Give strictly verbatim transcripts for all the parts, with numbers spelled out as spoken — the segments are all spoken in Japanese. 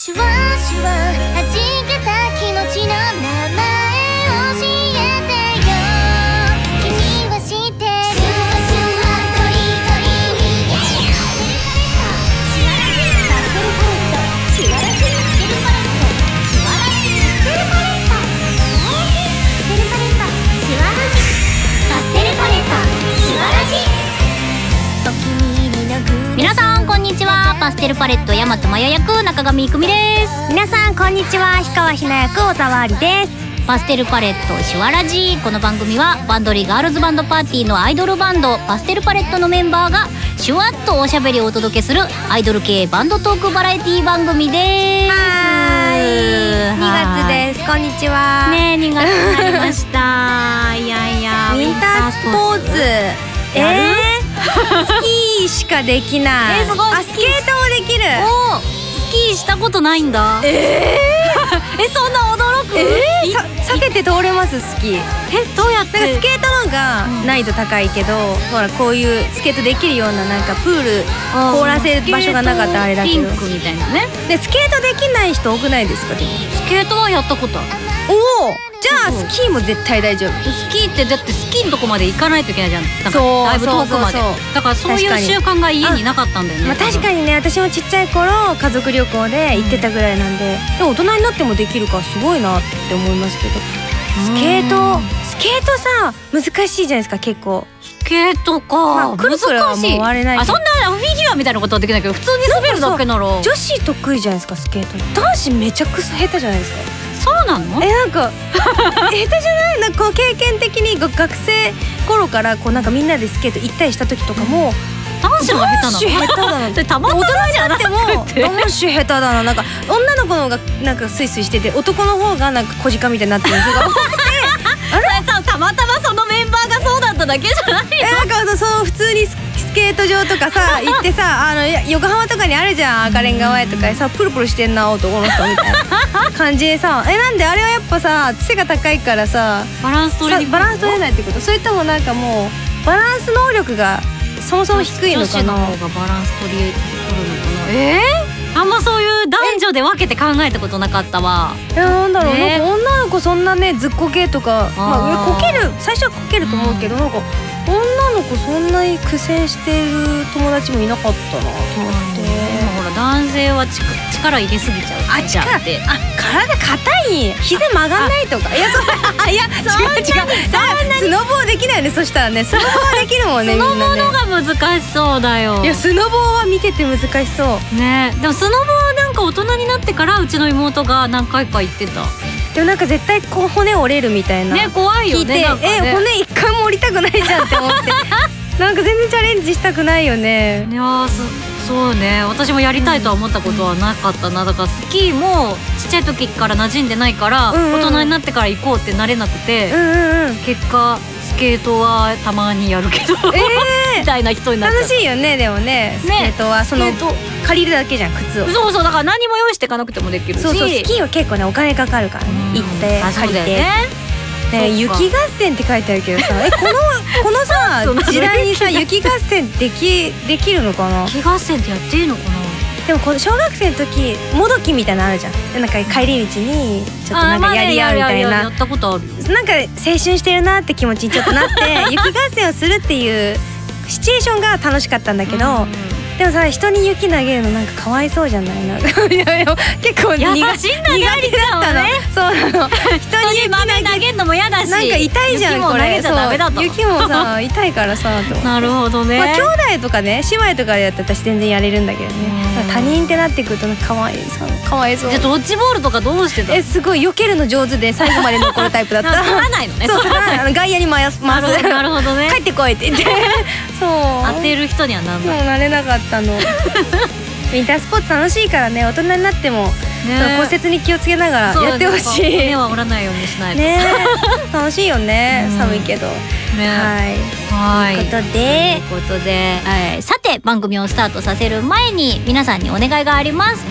シュワシュワ弾けた気持ちの名前教えてよ。君は知ってる。シュワシュワトリトリシュワラジパステルパレット。シュワラジパステルパレット。シュワラジパステルパレット。パステルパレット。シュワラジパステルパレット。シュワラジ。お気に入りのグ。 皆さんこんにちは。パステルパレット大和真代役中上郁美です。 皆さんこんにちは。氷川ひな役小沢ありです。 パステルパレットシュワラジ。この番組はバンドリーガールズバンドパーティーのアイドルバンドパステルパレットのメンバーがシュワッとおしゃべりをお届けするアイドル系バンドトークバラエティ番組です。 はーい、にがつです。こんにちは。 ねえにがつになりましたいやいやウィンタースポーツやる、 えー、スキーしかできない。 えーすごいあ、スケートもできる。 おスキーしたことないんだ。 えー、 えそんな驚く、 えー、 いさ避けて通れますスキー。 えどうやってなんかスケートの方が難易度高いけど、ほらこういうスケートできるようななんかプール凍らせる場所がなかったらあれだけど、 ピンクみたいなね。 でスケートできない人多くないですか？でもスケートはやったことある。 おお、じゃあスキーも絶対大丈夫。 スキーってだってスキーのとこまで行かないといけないじゃん。なんかそうだいぶ遠くまでそうそうそう。 だからそういう習慣が家になかったんだよね。 まあ確かにね、私もちっちゃい頃家族旅行で行ってたぐらいなんで、でも大人になってもできるからすごいなって思いますけど、スケートスケートさ難しいじゃないですか結構。 スケートか、 まあくるくるはもう割れないけど、 あそんなフィギュアみたいなことはできないけど普通に滑るだけなら。 女子得意じゃないですかスケート。男子めちゃくちゃ下手じゃないですか。 そうなの？ えなんか下手じゃない？なんかこう経験的に学生頃からこうなんかみんなでスケート行ったりした時とかも、 男子が下手なの？ 男子下手なの。 それたまたまじゃなくても男子下手だな。なんか女の子の方がなんかスイスイしてて、男の方がなんか小鹿みたいになってる人が多くてあれたたまたまそのメンバーがそうだっただけじゃないの？ えなんかそう普通にスケート場とかさ行ってさ、あの横浜とかにあるじゃん、赤レンガ前とかでさプルプルしてんな男の人みたいな感じでさ、えなんであれはやっぱさ背が高いからさバランス取れにくい。 バランス取れないってこと？それともなんかもうバランス能力がそもそも低いのかな？ 女子の方がバランス取り取るのかな。えー、あんまそういう男女で分けて考えたことなかったわ。 いやなんだろう、 ね、 なんか女の子そんなねずっこけとか、まあこける最初はこけると思うけど、なんか女の子そんなに苦戦してる友達もいなかったなと思って。 ほら男性はち力入れすぎちゃう。 あ力ってあ体硬い膝曲がんないとか。いやそいや違う違う。スノボーできないよね。そしたらねスノボーできるもんね。 スノボみんなねーのが難しそうだよ。 いやスノボーは見てて難しそうね。でもスノボーはなんか大人になってからうちの妹が何回か行ってた。 でもなんか絶対こう骨折れるみたいなね怖いよね。 聞いて、 なんかねえ骨一回も折りたくないじゃんって思ってなんか全然チャレンジしたくないよね。 いやーそそうね、私もやりたいとは思ったことはなかったな。だからスキーもちっちゃい時から馴染んでないから、うんうん、大人になってから行こうってなれなくて、うんうんうん、結果スケートはたまにやるけど、えー、みたいな人になっちゃう。 楽しいよねでもねスケートはその借りるだけじゃん靴を。 そうそうだから何も用意していかなくてもできるし。 そうそうスキーは結構ねお金かかるからね、行って借りて。ね、雪合戦って書いてあるけどさえこのこのさ時代にさ雪合戦できできるのかな？ 雪合戦ってやっていいのかな？ でもこの小学生の時もどきみたいなのあるじゃん。でなんか帰り道にちょっとなんかやり合うみたいな、 やったことある。 なんか青春してるなって気持ちにちょっとなって雪合戦をするっていうシチュエーションが楽しかったんだけど、うんでもさ人に雪投げるのなんかかわいそうじゃないの？いやいや結構苦手だったの。そうなの。人に雪投げるのも嫌だし、 なんか痛いじゃんこれ。 そう雪もさ痛いからさと。 なるほどね。 まあ兄弟とかね姉妹とかでやったら私全然やれるんだけどね。他人ってなってくるとかわいさかわいそう。 じゃあドッジボールとかどうしてた？ えすごい避けるの上手で最後まで残るタイプだった。 取らないのね。 そう外野に回す。 なるほどね。 帰ってこいって言って。そう当てる人にはなんない。 もうなれなかったの。ウィンタースポーツ楽しいからね、大人になっても骨折に気をつけながらやってほしい。 骨は折らないようにしないとね。楽しいよね、寒いけど。はい。ということでということでさて番組をスタートさせる前に皆さんにお願いがあります。こ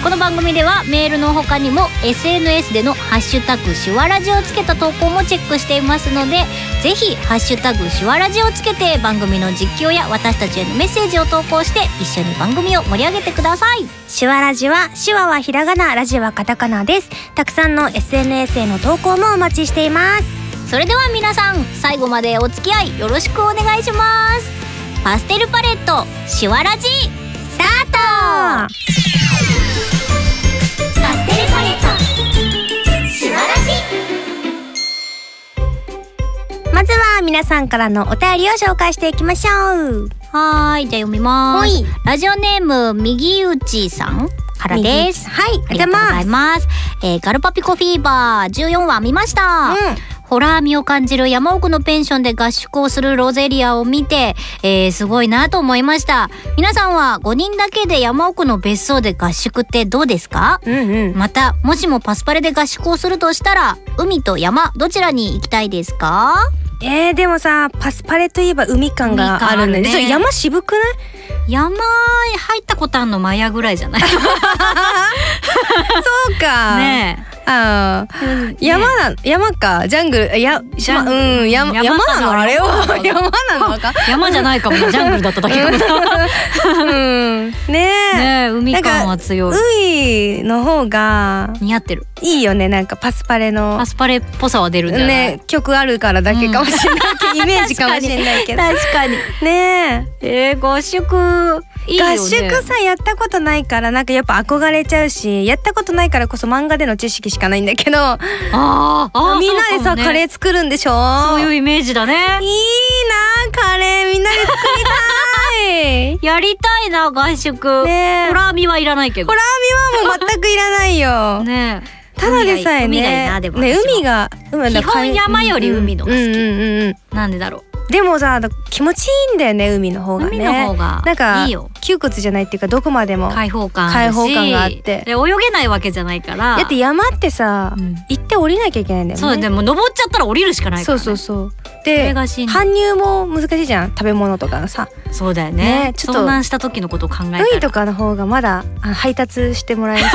この番組ではメールの他にも エスエヌエス でのハッシュタグしわラジをつけた投稿もチェックしていますので、ぜひハッシュタグしわラジをつけて番組の実況や私たちへのメッセージを投稿して一緒に番組を盛り上げてください。 手話ラジは、手話はひらがな、ラジはカタカナです。たくさんの エスエヌエス への投稿もお待ちしています。 それでは皆さん、最後までお付き合いよろしくお願いします。パステルパレットしわラジスタート。 パステルパレットしわらじ。 まずは皆さんからのお便りを紹介していきましょう。 はーい、じゃあ読みまはすい。 ラジオネーム右打ちさんからです。 はい、 ありがとうございます。えー、ガルパピコフィーバーじゅうよんわ見ました。 うんホラー味を感じる山奥のペンションで合宿をするロゼリアを見て、えー、すごいなと思いました。皆さんはごにんだけで山奥の別荘で合宿ってどうですか？ うんうん。 また、もしもパスパレで合宿をするとしたら、海と山どちらに行きたいですか？ えー、でもさ、パスパレといえば海感があるんだよね。 海感あるねちょっと山渋くない？ 山入ったことあんのマヤぐらいじゃない？ そうか。 ねああ、 え。 山な、山か、ジャングル、や、 ジャンうん、山、 山山なのあれ山は山なのか。 山じゃないかも、ジャングルだっただけかも。 うん、ねえ。 ねえ、海感は強い。 海の方が似合ってる。 いいよね、なんかパスパレのパスパレっぽさは出るんじゃない？ ね、曲あるからだけかもしれないけど、イメージかもしれないけど。 確かに。 ねえー、合宿いいよね。 合宿さやったことないからなんかやっぱ憧れちゃうし、やったことないからこそ漫画での知識しかないんだけど、 あーあー、 みんなでさ、 そうかもねカレー作るんでしょ。 そういうイメージだね。 いいなカレーみんなで作りたい。 やりたいな、合宿。 ねえホラー味はいらないけど。 ホラー味はもう全くいらないよ。 ねえ。 ただでさえ海がいいね、 な、でもね、 私は海が、海基本山より海のが好きうんうんうんうん。 なんでだろう。 でもさ、気持ちいいんだよね、海の方がね。 海の方がなんかいいよ。 窮屈じゃないっていうか、どこまでも。 開放感あるし、 開放感があってで泳げないわけじゃないから。 だって山ってさ、 うん行って降りなきゃいけないんだよね。 そう、でも登っちゃったら降りるしかないかそら、ね。 うそうそう。 それで、 がしんどい搬入も難しいじゃん、食べ物とかのさ。 そうだよね。 ねちょっと遭難した時のことを考えたら。 海とかの方がまだあ配達してもらえる。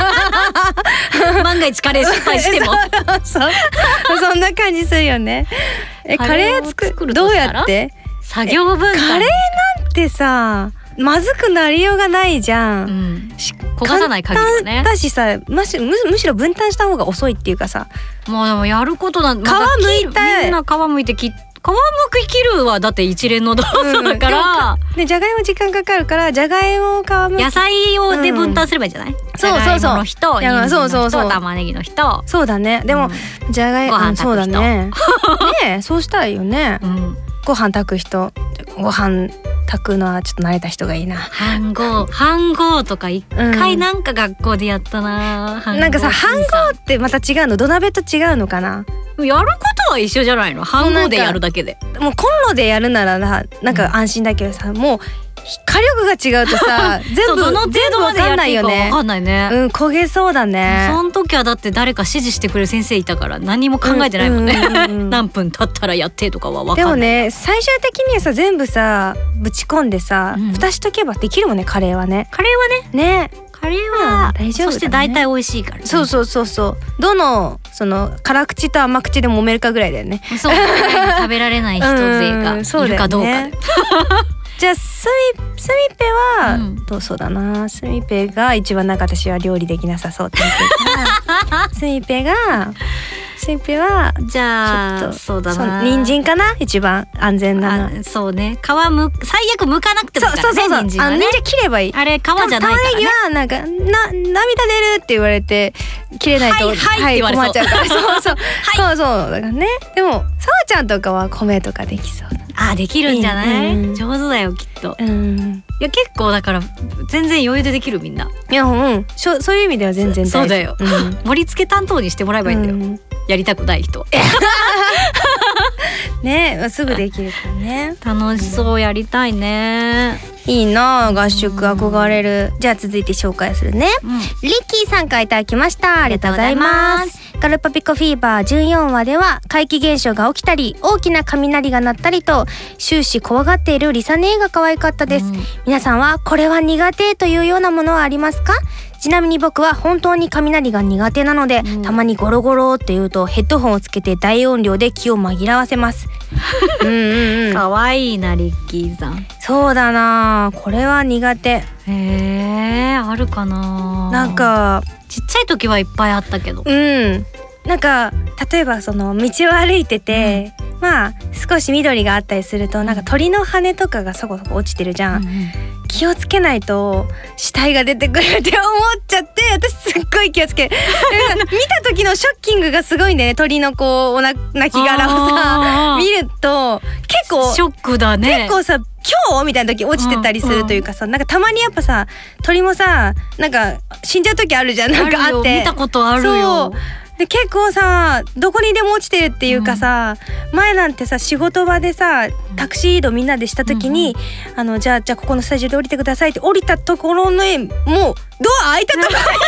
万が一カレー失敗しても。 そう。そんな感じするよね。え、カレー作カレーを作るるどうとしたらやって？ 作業分担。 カレーなんてさ、まずくなりようがないじゃ。 うんん。 し焦がさない限りはね簡単だしさ、むしむむしろ分担した方が遅いっていうかさ。 もうでもやることなん、 皮むいたいみんな皮むいて切っ皮むき切るはだって一連の動作だから、 でじゃがいも時間かかるからじゃがいもを皮むき野菜をで分担すればいいんじゃない？ そうそうそうじゃがいもの人、 いや人参の人、 そうそうそう玉ねぎの人。 そうだね。でも、じゃがいご飯もそうだ炊く人ね。ねえそうしたらいいよね。 うん。 ご飯炊く人、ご飯炊くのはちょっと慣れた人がいいな。 飯盒、飯盒とか一回なんか学校でやったな。飯盒なんかさ、飯盒ってまた違うの？土鍋と違うのかな？ やることは一緒じゃないの？飯盒でやるだけで。 もうコンロでやるならな、なんか安心だけどさ、もう火力が違うとさ、全部そうどの程全部わ度までやかんないよねっていいかわ。かんないね。 うん、焦げそうだね。 その時はだって誰か指示してくれる先生いたから何も考えてないもんね。 うんうんうんうん何分経ったらやってとかは分でもかんない。 ね、最終的にはさ全部さぶち込んでさ、 うん蓋しとけばできるもんね、カレーはね。 カレーはね、 ね、 カレーは、 うん大丈夫だねそして大体美味しいからね。 そうそうそうそう。どのその辛口と甘口で揉めるかぐらいだよね。 そう食べられない人勢がうんそういるだよねかどうかで。 じゃあスミスミペは、 うんどうそうだな。スミペが一番なんか私は料理できなさそうって言ってるからスミペがスミペはじゃあちょっとそうだな。 人参かな、一番安全なの。 あそうね。皮む最悪剥かなくてもいいからね。 そうそうそうそう。あ人参はね人参切ればいい。 あれ皮じゃないから玉ねぎね。 はなんかな涙出るって言われて切れないと、 はいはいって言われそう困っちゃうから。そうそう、そうそうだからね。でもさわちゃんとかは米とかできそうだ。 あできるんじゃない？ うん上手だよきっと。 うん。 いや結構だから全然余裕でできるみんな。 いやうん、しょそういう意味では全然大丈夫。 そうだよ。 うん盛り付け担当にしてもらえばいいんだよ。 うんやりたくない人は。 ね、すぐできるからね。 楽しそう、やりたいね。 いいなあ、合宿憧れる。じゃあ続いて紹介するね。 うん。 リッキーさんからいただきました。ありがとうございま。 ありがとうございますガルパピコフィーバーじゅうよんわでは怪奇現象が起きたり大きな雷が鳴ったりと終始怖がっているリサ姉が可愛かったです、 うん皆さんはこれは苦手というようなものはありますか？ ちなみに僕は本当に雷が苦手なので、うん、たまにゴロゴロって言うとヘッドホンをつけて大音量で気を紛らわせますうんうん、うん、かわいいなリッキーさん。 そうだな、これは苦手。 へえ、あるかな。 なんかちっちゃい時はいっぱいあったけど、 うん、なんか例えばその道を歩いてて、うん、まあ少し緑があったりするとなんか鳥の羽とかがそこそこ落ちてるじゃん、うんうん、気をつけないと死体が出てくるって思っちゃって、私すっごい気をつける見た時のショッキングがすごいんだよね。鳥のこうおな亡き殻をさ見ると結構ショックだね。 結構さ今日みたいな時落ちてたりするというかさ、うんうん、なんかたまにやっぱさ鳥もさなんか死んじゃう時あるじゃん。なんかあって見たことあるよ。 そうで結構さどこにでも落ちてるっていうかさ、うん、前なんてさ仕事場でさタクシー移動みんなでした時に、うんうん、あのじゃあじゃあここのスタジオで降りてくださいって降りたところのもうドア開いたところにやだ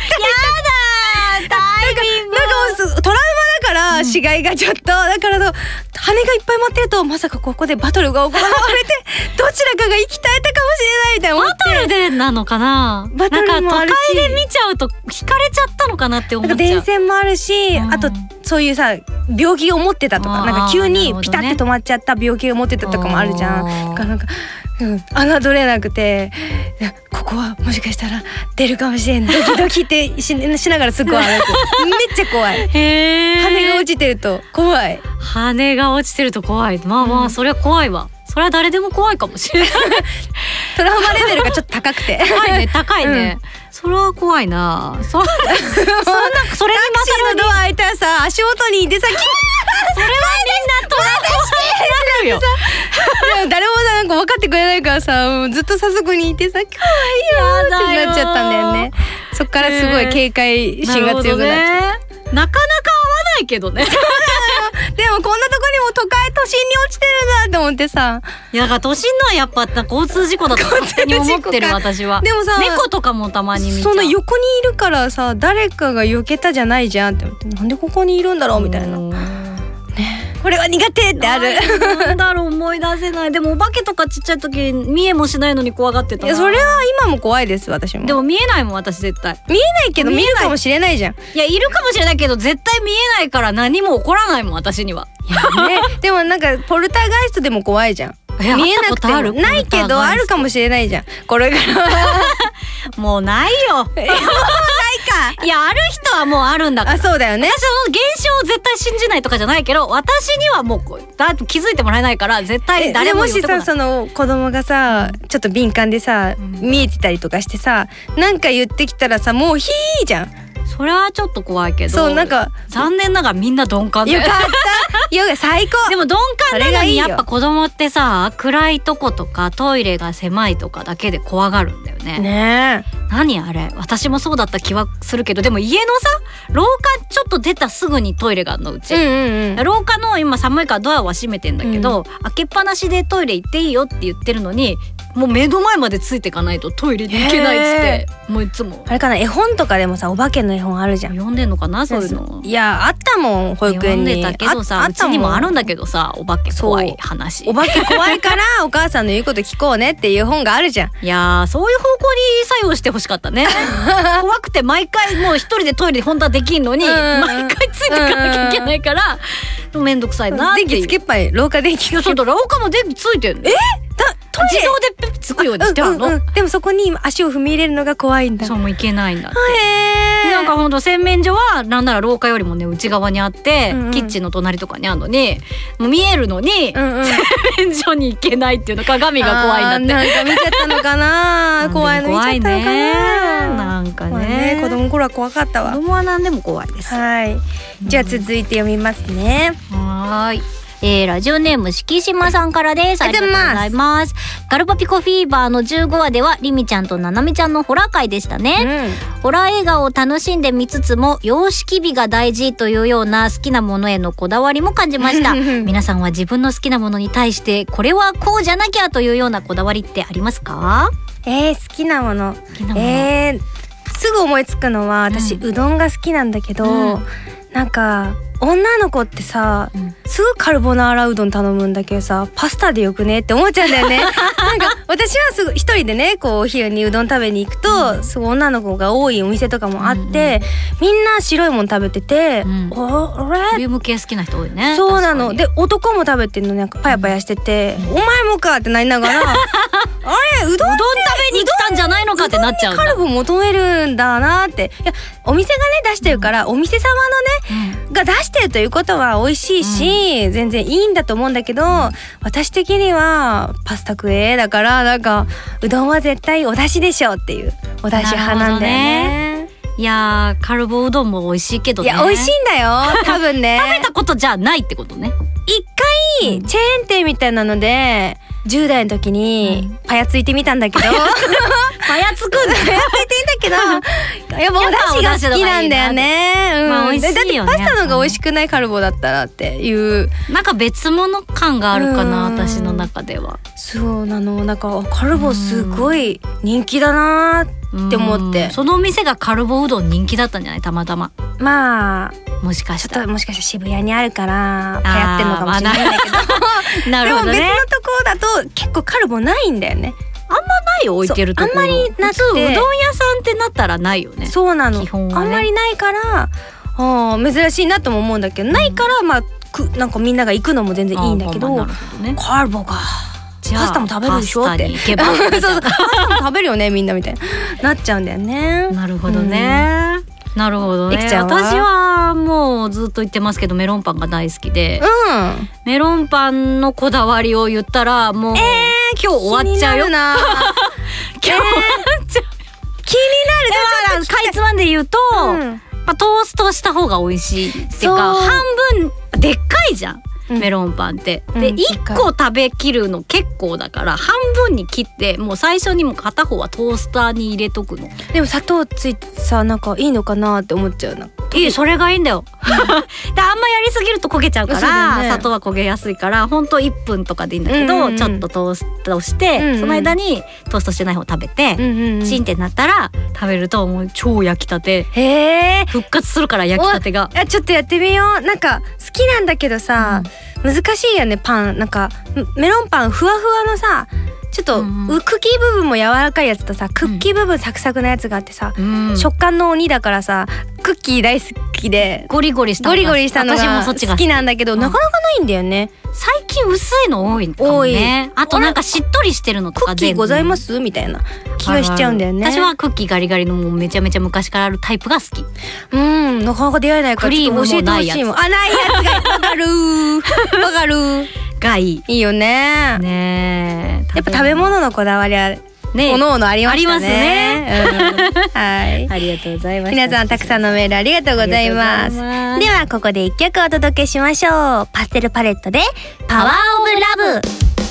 タイミングなんかトラウマだから死骸がちょっと、だからそう羽がいっぱい舞ってるとまさかここでバトルが行われてどちらかが生き絶えたかもしれないみたいな思って。 バトルでなのかな。 バトルもあるし、 なんか都会で見ちゃうと惹かれちゃったのかなって思っちゃう。 なんか電線もあるし、うん、あとそういうさ病気を持ってたとか、なんか急にピタッて止まっちゃった病気を持ってたとかもあるじゃん。だからなんかうん、侮れなくて、ここはもしかしたら出るかもしれん、ドキドキってし, しながらすぐ歩くめっちゃ怖い。へー、羽が落ちてると怖い。 羽が落ちてると怖い。まあまあ、うん、それは怖いわ。それは誰でも怖いかもしれないトラウマレベルがちょっと高くて高いね高いね、うん、それは怖いな。そそんなそれにタクシーのドア開いたらさ足元にいてさそれはみんなトラウマしてるよ誰もさなんか分かってくれないからさずっとさそこにいてさ怖いよってなっちゃったんだよね。そっからすごい警戒心が強くなっちゃった、 ね、なかなか合わないけどねでもこんなとこにも都会都心に落ちてるんだって思ってさ。 いやだから都心のはやっぱ交通事故だと勝手に思ってる私は。 でもさ猫とかもたまに見ちゃう。 その横にいるからさ誰かが避けたじゃないじゃんって思って、なんでここにいるんだろうみたいなね。これは苦手ってある。 なんだろう思い出せない。でもお化けとかちっちゃい時見えもしないのに怖がってたな。 いやそれは今も怖いです私も。 でも見えないもん私絶対。 見えないけど見るかもしれないじゃん。 いやいるかもしれないけど絶対見えないから何も起こらないもん私には。 いや、ね、でもなんかポルターガイストでも怖いじゃん。見えなくてもないけどあるかもしれないじゃんこれからもうないよ。もうないか。いやある人はもうあるんだから。 あそうだよね。 私その現象を絶対信じないとかじゃないけど私にはもうだ気づいてもらえないから絶対誰も言ってこない。 もしさその子供がさちょっと敏感でさ、うん、見えてたりとかしてさなんか言ってきたらさもうヒーじゃん。 それはちょっと怖いけど。 そうなんか残念ながらみんな鈍感だよ。 よかったよか最高。 でも鈍感なのにやっぱ子供ってさ暗いとことかトイレが狭いとかだけで怖がるんだよね。 ねえ何あれ私もそうだった気はするけど、でも家のさ廊下ちょっと出たすぐにトイレがあるのうち、うんうんうん、廊下の今寒いからドアは閉めてんだけど、うん、開けっぱなしでトイレ行っていいよって言ってるのにもう目の前までついていかないとトイレに行けないっつってもういつもあれかな。絵本とかでもさお化けの絵本あるじゃん。 読んでんのかなそういうの。 いやあったもん保育園に。 読んでたけどさうちにもあるんだけどさお化け怖い話。 お化け怖いからお母さんの言うこと聞こうねっていう本があるじゃん。 いやーそういう方向に作用してほしかったね怖くて毎回もう一人でトイレ本当はできんのに毎回ついていかなきゃいけないからめんどくさいなっていう。 電気つけっぱい廊下電気つけっぱい。 いやそうだ廊下も電気ついてんの。 えだ自動でペッつくようにしてあるの、 うんうん、でもそこに足を踏み入れるのが怖いんだ。 そうもういけないんだって。 へーなんかほんと洗面所はなんなら廊下よりもね内側にあって、うんうん、キッチンの隣とかにあるのにもう見えるのに、うんうん、洗面所に行けないっていうの鏡が怖いんだって。 なんか見ちゃったのかな怖いの見ちゃったのかな。 なんか ね, ね子供の頃は怖かったわ。 子供は何でも怖いです。 はいじゃあ続いて読みますね。 はい。 えー、ラジオネーム敷島さんからです。ありがとうございます。ガルパピコフィーバーのじゅうごわではリミちゃんとナナミちゃんのホラー回でしたね、うん、ホラー映画を楽しんで見つつも様式美が大事というような好きなものへのこだわりも感じました皆さんは自分の好きなものに対してこれはこうじゃなきゃというようなこだわりってありますか？ えー、好きなもの、好きなものえー、すぐ思いつくのは私、うん、うどんが好きなんだけど、うん、なんか女の子ってさ、 うんすぐカルボナーラうどん頼むんだけどさ、パスタでよくねって思っちゃうんだよね。なんか私はすぐ一人でねこうお昼にうどん食べに行くと、うん、すごい女の子が多いお店とかもあって、うんうん、みんな白いもん食べてて、うん、あれクリーム系好きな人多いね。 そうなので、男も食べてるのなんかパヤパヤしてて、うん、お前もかってなりながらあれうどん食べに来たんじゃないのかってなっちゃうんだ。 カルボ求めるんだなって。いやお店がね出してるから、うん、お店様のね、うん、が出してるということは美味しいし、うん、全然いいんだと思うんだけど、私的にはパスタ食えだから、なんかうどんは絶対お出汁でしょっていうお出汁派なんだよね。 いやーカルボうどんも美味しいけどね。 いや美味しいんだよ多分ね食べたことじゃないってことね。 一回チェーン店みたいなのでじゅう代の時にパヤついてみたんだけど、 パヤつくんだパヤついてんだけどやっぱお出汁が好きなんだよね。うん、 まあ美味しいよね。 だってパスタの方が美味しくないカルボだったらっていうなんか別物感があるかな、私の中では。 そうなの。なんかカルボすごい人気だなって思って、 そのお店がカルボうどん人気だったんじゃない、たまたま。 まあもしかしたらもしかしたら渋谷にあるから流行ってんのかもしれないんだけどなるほどね。 でも別のところだと結構カルボないんだよね。 あんまないよ置いてるところ。 あんまりなくて、 普通うどん屋さんってなったらないよね。 そうなの、 基本はね。 あんまりないからあ珍しいなとも思うんだけど、うん、ないからまあくなんかみんなが行くのも全然いいんだけど、 まあまあなるほどね、 カルボかパスタも食べるでしょってパスタに行けばそうそうパスタも食べるよねみんなみたいななっちゃうんだよね。 なるほどね、うん、なるほどね。 は私はもうずっと言ってますけどメロンパンが大好きで、 うん、 メロンパンのこだわりを言ったらもう、えー、今日終わっちゃうよ。 な今日終わっちゃう、えー、 気になる。 かいつまんで言うと、うん、まあ、トーストした方が美味しいっていうか、半分でっかいじゃんメロンパンって、うん、で、うん、いっこ食べきるの結構だから半分に切ってもう最初にも片方はトースターに入れとくの。 でも砂糖ついてさなんかいいのかなって思っちゃうな。 いい、それがいいんだよ、うん、であんまやりすぎると焦げちゃうから、ね、砂糖は焦げやすいからほんといっぷんとかでいいんだけど、うんうんうん、ちょっとトーストして、うんうん、その間にトーストしてない方食べて、うんうんうん、チンってなったら食べるともう超焼きたて。 へー、 復活するから焼きたてが。 ちょっとやってみよう。なんか好きなんだけどさ、うん、難しいよねパン。なんかメロンパンふわふわのさちょっと、うんうん、クッキー部分も柔らかいやつとさクッキー部分サクサクなやつがあってさ、うん、食感の鬼だからさクッキー大好きでゴリゴリしたゴリゴリしたのが好きなんだけど、なかなかないんだよね。 最近薄いの多いかもね。あとなんかしっとりしてるのとかクッキーございますみたいな気がしちゃうんだよね。 私はクッキーガリガリのもうめちゃめちゃ昔からあるタイプが好き。 うん、なかなか出会えないからちょっと教えてほしいもん。あ、ないやつがわかるわかるがいい。 いいよね。 ねえ、 やっぱ食べ物のこだわりはね、おのおのありましたね。ありますね。うん、はい。 ありがとうございます。 皆さんたくさんのメールありがとうございます。ますではここで一曲お届けしましょう。パステルパレットでパワーオブラブ。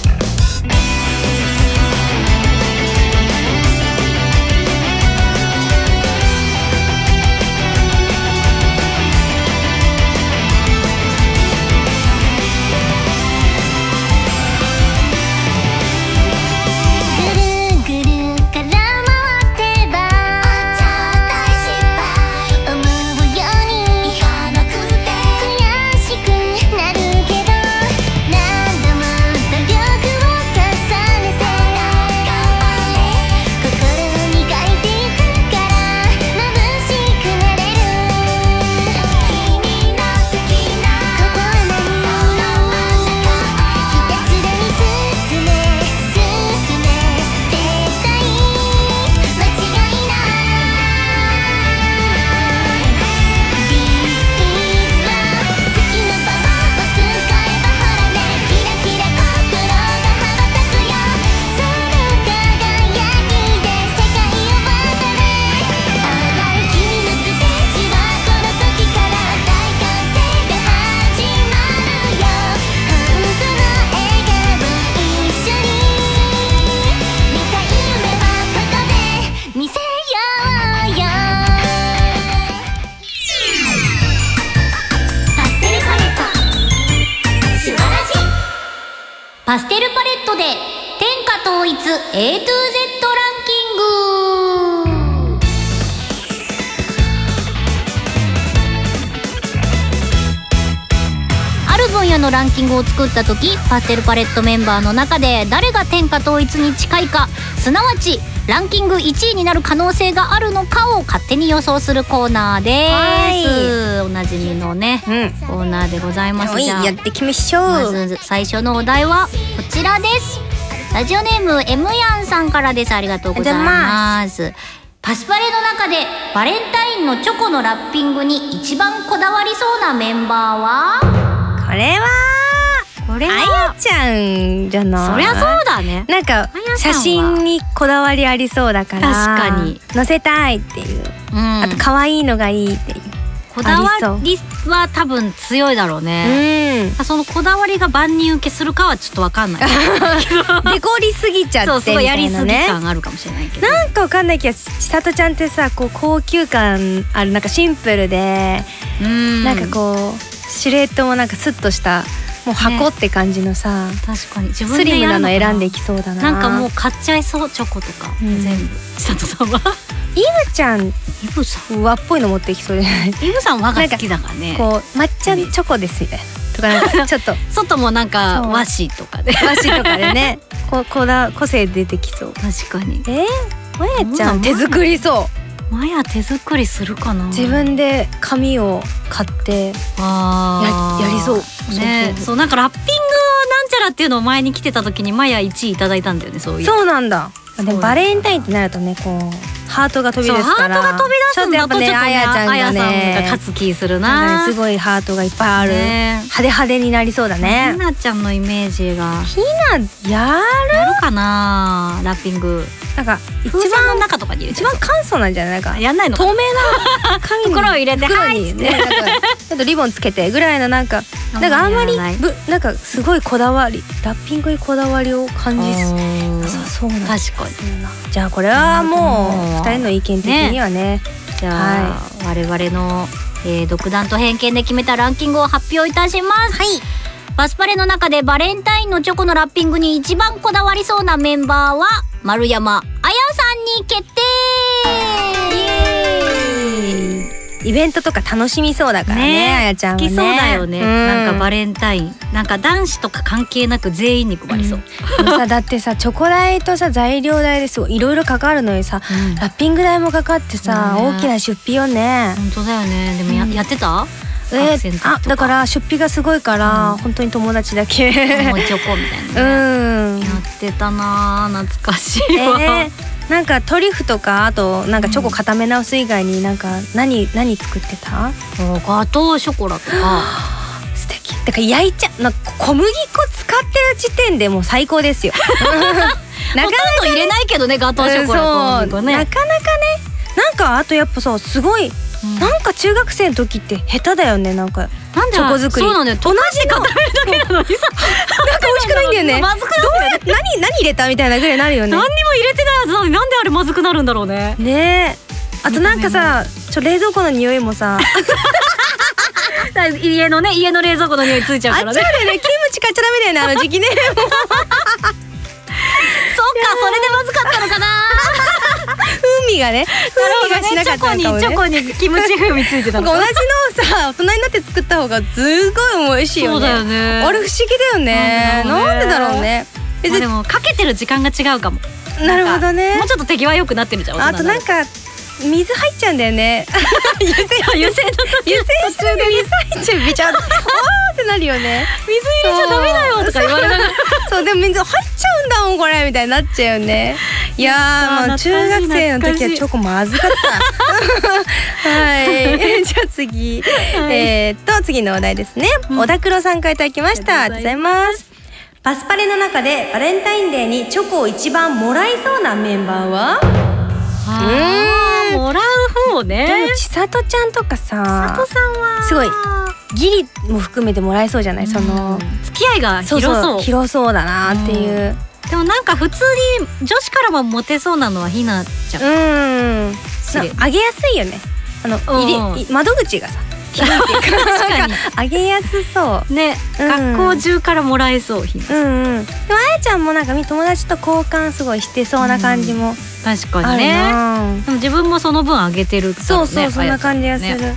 パステルパレットで天下統一 エートゥーゼット ランキング。 今夜のランキングを作った時、パステルパレットメンバーの中で誰が天下統一に近いか、すなわちランキングいちいになる可能性があるのかを勝手に予想するコーナーです。おなじみのね、うん、コーナーでございます。じゃあやっていきましょう。 まず最初のお題はこちらです。ラジオネーム エム ヤンさんからです。ありがとうございます。パスパレの中でバレンタインのチョコのラッピングに一番こだわりそうなメンバーは？ これはこれはあやちゃんじゃない？ そりゃそうだね。 なんか写真にこだわりありそうだから確かに載せたいっていう、 うん、 あと可愛いのがいいっていうこだわりは多分強いだろうね、うん、そのこだわりが万人受けするかはちょっと分かんないデコりすぎちゃってみたいなね。そうすごいやりすぎ感あるかもしれないけど、 なんか分かんないけど、千里ちゃんってさこう高級感ある、なんかシンプルで、うんなんかこうシルエットもなんかスッとしたもう箱って感じのさ、ね、 確かに自分ででやるのかな、 スリムなの選んでいきそうだな。 なんかもう買っちゃいそう、チョコとか、うん、全部千里さんはイブちゃん、イブさん和っぽいの持ってきそうじゃない？ イブさん和が好きだからね。 こう抹茶チョコですみたいなとか、なんかちょっと外もなんか和紙とかで和紙とかでねこうこだ個性出てきそう。 確かに。 えー、まやちゃん手作りそう。 まや手作りするかな。 自分で紙を買ってあ や, やりそうね。そうそうなんかラッピングなんちゃらっていうのを前に来てた時にまやいちいいただいたんだよね。そういうそうなんだ。でもバレンタインってなるとね、こうハートが飛び出すから、 ハートが飛び出すんだとちょっとね、 あやちゃんがねが勝つ気するな、 ね、すごいハートがいっぱいある、ね、派手派手になりそうだね。 ひなちゃんのイメージがひなやるやるかな。ラッピングなんか一番の中とかに入れて一番簡素なんじゃないか。 やんないのか透明な紙に袋を入れて袋にね、なんかちょっとリボンつけてぐらいのなんかなんかあんまりぶなんかすごいこだわりラッピングにこだわりを感じなさそうな。 確かに。 じゃあこれはもうふたりの意見的にはね、ねじゃあ、はい、我々の、えー、独断と偏見で決めたランキングを発表いたします。はい。バスパレの中でバレンタインのチョコのラッピングに一番こだわりそうなメンバーは丸山あやさんに決定。 イベントとか楽しみそうだからね、あやちゃんはね。 好きそうだよね、うん、なんかバレンタインなんか男子とか関係なく全員に配りそう、 うん、でもさだってさチョコ代とさ材料代ですごいいろいろかかるのにさ、うん、ラッピング代もかかってさ、ね、大きな出費よね。 本当だよね。でも や,、うん、やってたえー、あだから出費がすごいから、うん、本当に友達だけもうチョコみたいな、ね、うん、やってたな懐かしいわ、 えーなんかトリュフとかあとなんかチョコ固め直す以外になんか何何作ってた？ ガトーショコラとか素敵。だから焼いちゃなんか小麦粉使ってる時点でもう最高ですよなかなか、ね、 ほとんど入れないけどねガトーショコラと、ね、 そうなかなかね。なんかあとやっぱさすごい、うん、なんか中学生の時って下手だよね。なんかなんでチョコ作りそうなんだよ。同じ固めるだけなのにさなんか美味しくないんだよね。 まずくなって何何入れたみたいなぐらいになるよね。 何にも入れてないはずなのになんであれまずくなるんだろうね。 ねえ。あとなんかさちょ冷蔵庫の匂いもさ家のね家の冷蔵庫の匂いついちゃうからね。 あっちまでねキムチ買っちゃダメだよねあの時期ねそっかそれでまずかったのかな風味がね風味がしなかったのかもね。 チョコにチョコにキムチ風味ついてたのか同じのをさ大人になって作った方がすごい美味しいよね。 そうだよね。 あれ不思議だよね。なんでだろうね。 まあでもかけてる時間が違うかも。 なるほどね。 もうちょっと手際良くなってるじゃん。 あとなんか水入っちゃうんだよね湯煎湯煎の時湯煎中で水入っちゃうビチャッおーってなるよね。 水入れちゃダメだよとか言われながらそうでも水入っちゃうんだもんこれみたいになっちゃうよね。いやーもう中学生の時はチョコまずかったはいじゃあ次、はい、えー、っと次のお題ですね、うん、小田黒さんからいただきました。ありがとうございます。パスパレの中でバレンタインデーにチョコを一番もらいそうなメンバーはうんもらう方ね。 でも千里ちゃんとかさ千里さんはすごいギリも含めてもらえそうじゃない。その付き合いが広そう、 そうそう広そうだなっていう。 でもなんか普通に女子からもモテそうなのはひなちゃん。 うんあげやすいよね。あの入れ窓口がさ広いっていうか確かにあげやすそうね、うん、学校中からもらえそうひな。 うんうん。でもあやちゃんもなんか友達と交換すごいしてそうな感じも、 確かにね。でも自分もその分あげてるからね。 そうそうそんな感じがする。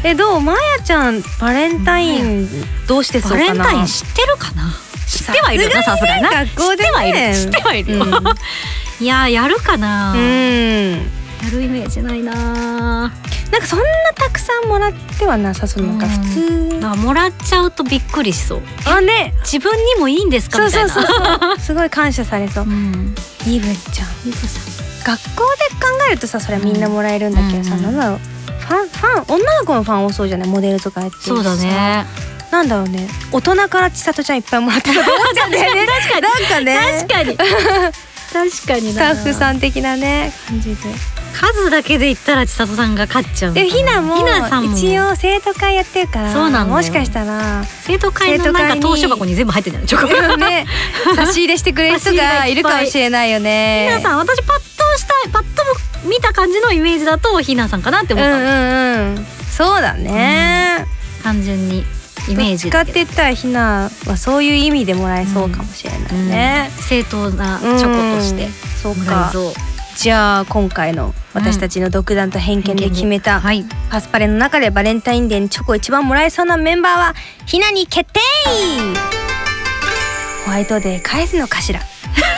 えどうまやちゃんバレンタインどうしてそうかな。 バレンタイン知ってるかな。知ってはいるよな、さすがにな。 学校でね知ってはいる知ってはいるよ、うん、いややるかな、 うん、 やるイメージないな。なんかそんなたくさんもらってはなさそう。なんか普通、うん、 だからもらっちゃうとびっくりしそう。 あね、 自分にもいいんですかみたいな。 そうそうそうすごい感謝されそう、うん、イブちゃんイブさん学校で考えるとさ、それはみんなもらえるんだけどさ、うん、なんだろう、ファンファン女の子のファン多そうじゃない、モデルとかやってるしさ。 そうだね。 なんだろうね、大人から千里ちゃんいっぱいもらってたと思っちゃうんだよね。 確かになんかね、 確かに確かにスタッフさん的なね感じで。 数だけで言ったら千里さんが勝っちゃう。 でひなもひなさんも一応生徒会やってるから、 そうなんだよ。 もしかしたら生徒会のなんか投書箱に全部入ってるんじゃないチョコね、差し入れしてくれる人がいるかもしれないよね。 ひなさん、私パッとしたパッと見た感じのイメージだとひなさんかなって思ったの。 うんうんうん、そうだね、 うん、単純にイメージ使って言ったらひなはそういう意味でもらえそうかもしれないね、 うんうん、正当なチョコとしてそうか。じゃあ今回の私たちの独断と偏見で決めた、うんはい、パスパレの中でバレンタインデーにチョコ一番もらえそうなメンバーはひなに決定。ホワイトデー返すのかしら。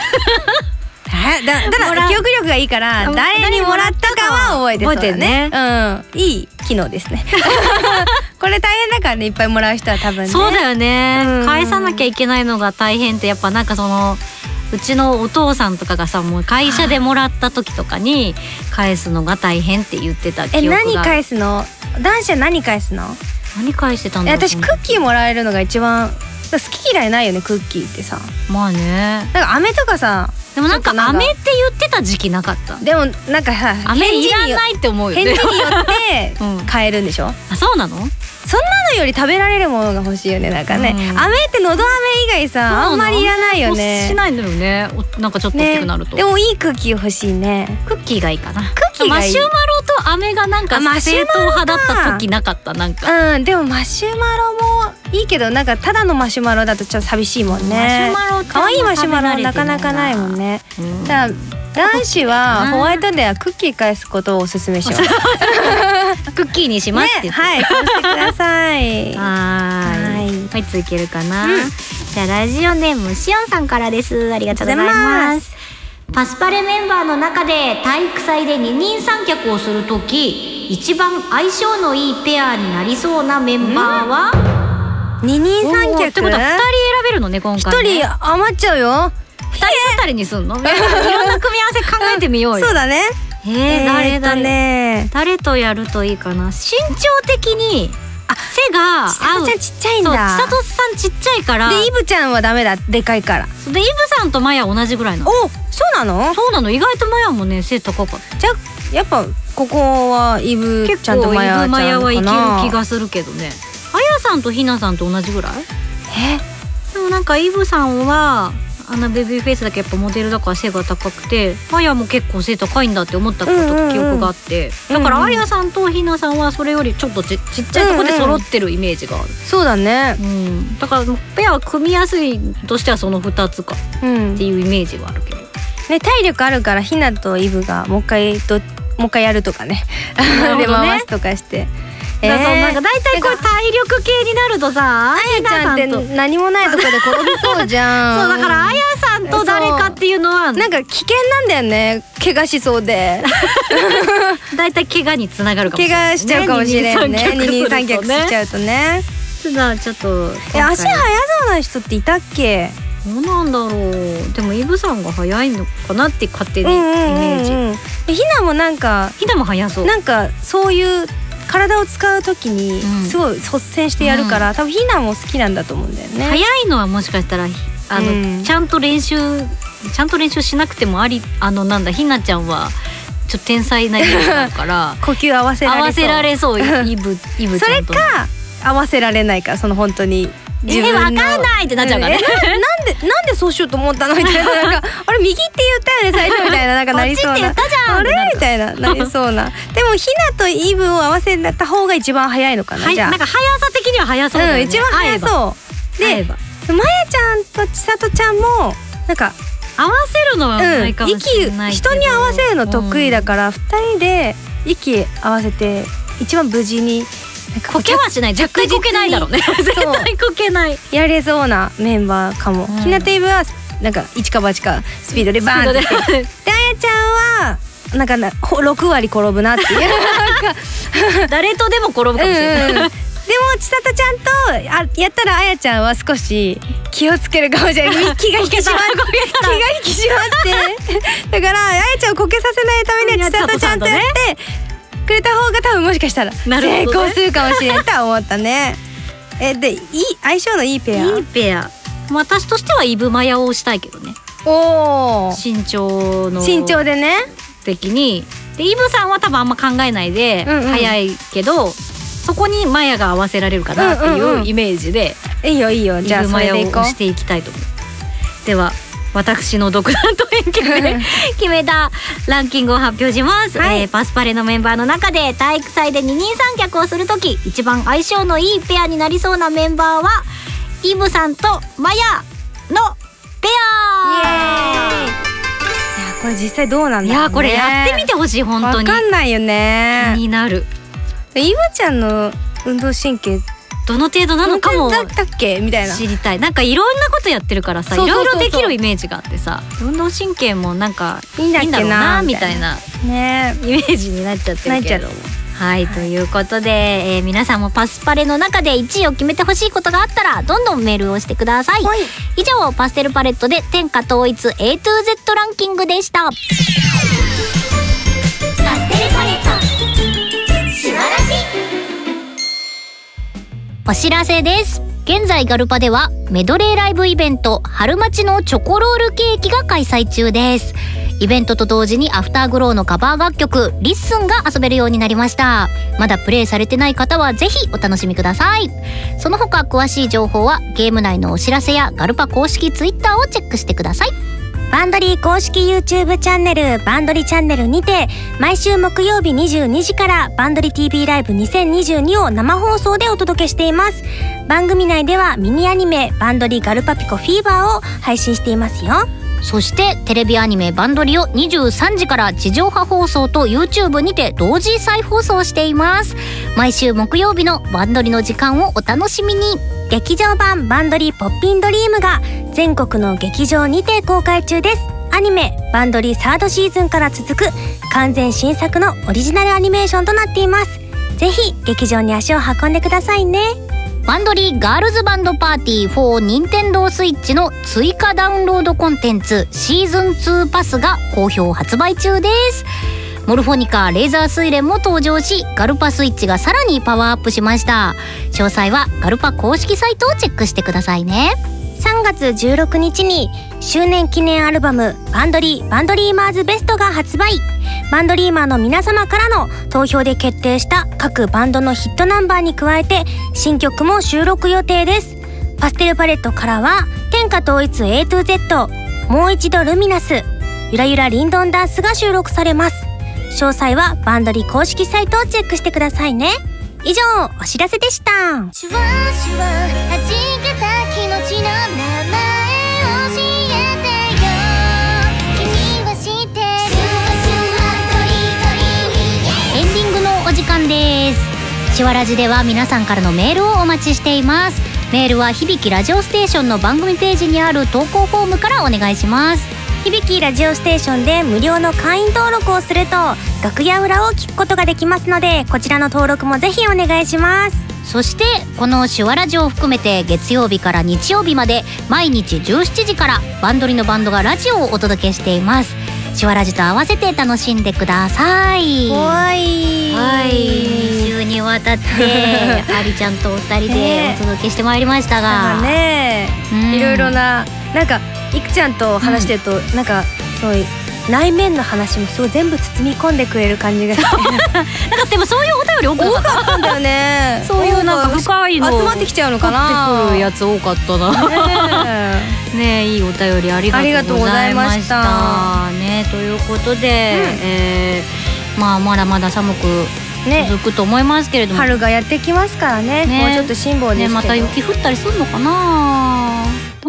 だただ記憶力がいいから誰にもらったかは覚えてそうだね。うん、いい機能ですね。これ大変だからね、いっぱいもらう人は多分ね。 そうだよね、うん、返さなきゃいけないのが大変って、やっぱなんかそのうちのお父さんとかがさ、もう会社でもらった時とかに返すのが大変って言ってた記憶が。 え、何返すの？男子は何返すの？ 何返してたんだろう。 私クッキーもらえるのが一番好き嫌いないよね、クッキーってさ。 まあね、 なんか飴とかさ、 でもなんか飴って言ってた時期なかった？でもなんかさ、 飴いらないって思うよね。 返事によって買えるんでしょ、うん、 あ、そうなの？ そんなのより食べられるものが欲しいよね、なんかね、うん、飴ってのど飴以外さあんまりいらないよね。 しないんだよね、なんかちょっと大きくなると、 ね、でもいいクッキー欲しいね。 クッキーがいいかな。 クッキーがいい。 マシュマロと飴がなんか正統派だった時なかった？なんか、 うん、でもマシュマロもいいけど、なんかただのマシュマロだとちょっと寂しいもんね。マシュマロ可愛いマシュマロなかなかないもんね、うん、だから男子はホワイトデーはクッキー返すことをおすすめします。 クッキーにしますって言って、 ね、はい、そうしてください。 はい、はい、ついけるかな、うん、じゃあラジオネームしおんさんからです。ありがとうございます。パスパレメンバーの中で体育祭で二人三脚をするとき一番相性のいいペアになりそうなメンバーは、 うん、二人三脚ってことはふたり選べるのね、今回ね。 ひとり余っちゃうよ。 ふたりふたりにすんの？いろんな組み合わせ考えてみようよ。 そうだね。 えー、誰誰、ね、誰とやるといいかな。身長的にあ背が合う。 千里ちゃんちっちゃいんだ。 千里さんちっちゃいから。 でイブちゃんはダメだ、でかいから。 でイブさんとマヤ同じぐらいなの。 お、そうなの？ そうなの。意外とマヤもね背高かった。 じゃあやっぱここはイブちゃんとマヤちゃんかな。結構イブマヤはいける気がするけどね。あやさんとひなさんと同じぐらい？え？でもなんかイブさんはあんなベビーフェイスだけやっぱモデルだから背が高くて、マヤも結構背高いんだって思ったこと、うんうんうん、記憶があって、だからあやさんとひなさんはそれよりちょっと ち, ちっちゃいところで揃ってるイメージがある、うんうん、 そうだね、 うん、だからペアは組みやすいとしてはそのふたつかっていうイメージはあるけど、うんね、体力あるからひなとイブがもう一回どもう一回やるとかねで回すとかして、 えー、だそうなんか大体これ体力系になるとさ、 あやちゃんって何もないとこで転びそうじゃん。 そうだからあやさんと誰かっていうのはなんか危険なんだよね、怪我しそうで。 大体怪我につながるかもしれない、 怪我しちゃうかもしれないね、二人三脚しちゃうとね。 ちょっとえ、足速そうな人っていたっけ？ どうなんだろう。でもイブさんが速いのかなって勝手にイメージ、うんうんうん、 ひなもなんかひなも速そう。 なんかそういう体を使う時にすごい率先してやるから、うん、多分ひなも好きなんだと思うんだよね。 速いのはもしかしたらあの、うん、ちゃんと練習ちゃんと練習しなくてもあり、あのなんだひなちゃんはちょっと天才なイメージだから呼吸合わせられそう合わせられそうイブイブちゃんと。 それか合わせられないか、その本当に自分のえ分かんないってなっちゃうからね、 うん、なんでなんでそうしようと思ったのみたいな、なんかあれ右って言ったよね最初みたいな、なんかなりそうなこっちって言ったじゃんあれみたいななりそうな。でもひなとイブを合わせた方が一番早いのかな、 はい、 じゃあなんか速さ的には速そうだよね、 うん、一番速そうで、まやちゃんとちさとちゃんもなんか合わせるのはないかもしれないけど、 うん、息人に合わせるの得意だから、うん、ふたりで息合わせて一番無事にこけはしない。絶対こけないだろうね。絶対こけない。 やれそうなメンバーかも。ひなていぶはなんか一か八かスピードでバーンってであやちゃんはなんかなろく割転ぶなっていう誰とでも転ぶかもしれない、うんうん、でも千里ちゃんとあやったらあやちゃんは少し気をつけるかもしれない。気が引き締まって気が引き締まってだからあやちゃんをこけさせないためには千里ちゃんとやってくれた方が多分もしかしたら成功するかもしれないと思ったね。えでいい相性のいいペア。 いいペア。私としてはイブマヤをしたいけどね。 おー身長の身長でね的にでイブさんは多分あんま考えないで、うんうん、早いけどそこにマヤが合わせられるかなっていうイメージで、 うんうんうん、いいよいいよじゃあそれでいこう。 イブマヤをしていきたいと思う。では私の独断と偏見で決めたランキングを発表します、はい。えー、パスパレのメンバーの中で体育祭で二人三脚をするとき一番相性のいいペアになりそうなメンバーはイブさんとマヤのペア。 イエーイ。いやこれ実際どうなんだろうね。 いやこれやってみてほしい。本当に分かんないよね。 気になる。 イブちゃんの運動神経どの程度なのかもだったっけみたいな知りたい。なんかいろんなことやってるからさ、いろいろできるイメージがあってさ、運動神経もなんかいいんだろうなみたいなねイメージになっちゃってるけど。はい、はい、ということで、えー、皆さんもパスパレの中でいちいを決めてほしいことがあったらどんどんメールをしてください、はい、以上パステルパレットで天下統一 エートゥーゼット ランキングでした。パステルパレット素晴らしい。お知らせです。現在ガルパではメドレーライブイベント春待ちのチョコロールケーキが開催中です。イベントと同時にアフターグローのカバー楽曲リッスンが遊べるようになりました。まだプレイされてない方はぜひお楽しみください。その他詳しい情報はゲーム内のお知らせやガルパ公式ツイッターをチェックしてください。 バンドリー公式 YouTube チャンネルバンドリチャンネルにて毎週木曜日にじゅうにじからバンドリ ティーブイ ライブにせんにじゅうにを生放送でお届けしています。番組内ではミニアニメバンドリガルパピコフィーバーを配信していますよ。 そしてテレビアニメバンドリをにじゅうさんじから地上波放送と YouTube にて同時再放送しています。毎週木曜日のバンドリの時間をお楽しみに。劇場版バンドリポッピンドリームが全国の劇場にて公開中です。アニメバンドリサードシーズンから続く完全新作のオリジナルアニメーションとなっています。ぜひ劇場に足を運んでくださいね。バンドリーガールズバンドパーティーフォーニンテンドースイッチの追加ダウンロードコンテンツシーズンツーパスが好評発売中です。モルフォニカレーザー睡蓮も登場しガルパスイッチがさらにパワーアップしました。詳細はガルパ公式サイトをチェックしてくださいね。 さんがつじゅうろくにちに周年記念アルバムバンドリーバンドリーマーズベストが発売。バンドリーマーの皆様からの投票で決定した各バンドのヒットナンバーに加えて新曲も収録予定です。パステルパレットからは天下統一 エートゥーゼット もう一度ルミナスゆらゆらリンドンダンスが収録されます。詳細はバンドリ公式サイトをチェックしてくださいね。以上お知らせでした。 シュワシュワ弾けた気持ちの名前教えてよ君は知ってる。シュワシュワトリトリエンディングのお時間です。シュワラジでは皆さんからのメールをお待ちしています。メールは響きラジオステーションの番組ページにある投稿フォームからお願いします。 響きラジオステーションで無料の会員登録をすると楽屋裏を聞くことができますのでこちらの登録もぜひお願いします。 そしてこのシュワラジオを含めて月曜日から日曜日まで毎日じゅうしちじからバンドリのバンドがラジオをお届けしています。シュワラジと合わせて楽しんでください。 はい、 はい、に週にわたってありちゃんとお二人でお届けしてまいりましたが、 ねえ、いろいろななんかいくちゃんと話してると、うん、なんかそういう内面の話もすごい全部包み込んでくれる感じがしてなんかでもそういうお便り多かったんだよねそういうなんか深いの集まってきちゃうのかな。 集まってくるやつ多かったなねえいいお便りありがとうございましたね。ということで、うん、えー、まあまだまだ寒く続くと思いますけれども、 ね、春がやってきますから ね, ねもうちょっと辛抱ですけど、 ね、また雪降ったりするのかな。どう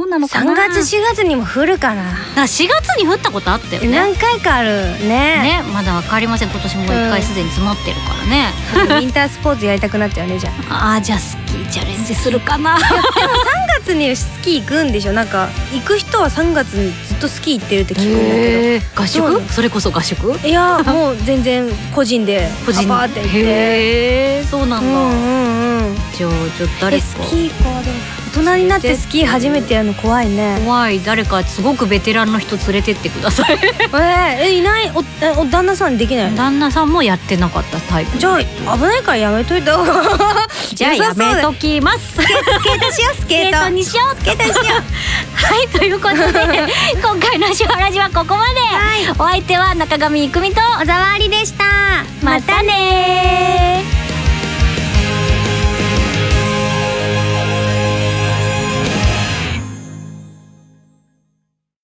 なのかな。 さんがつしがつにも降るかな。 だからしがつに降ったことあったよね。 何回かあるね。 ね、まだわかりません。今年も一回すでに積もってるからね。 ウィンタースポーツやりたくなったよねじゃあ。 あー、じゃあスキーチャレンジするかな。 でもさんがつにスキー行くんでしょ。なんか行く人はさんがつにずっとスキー行ってるって聞くんだけど。 合宿？それこそ合宿？ いやもう全然個人で個人パーって行って。 へー、そうなんだ。 うんうんうん。 じゃあちょっと誰か。 スキーか。でも大人になってスキー初めてやるの怖いね。 怖い。誰かすごくベテランの人連れてってください。 えー、えいない。おえお旦那さんできないの？ 旦那さんもやってなかったタイプ。 じゃあ危ないからやめといた方が。 じゃあやめときます。 スケートしよう。スケートにしよう。 スケートしよう。 はい、ということで今回のシュワラジはここまで、 はい、 お相手は中上郁美と小沢ありでした。 またねー。